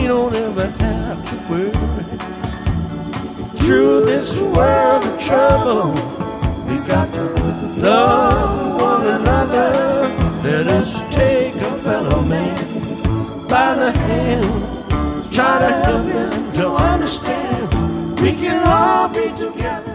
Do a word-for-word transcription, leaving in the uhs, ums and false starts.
don't ever have to worry. Through this world of trouble, we've got to love one another. Let us take a fellow man by the hand, try to help him to understand we can all be together.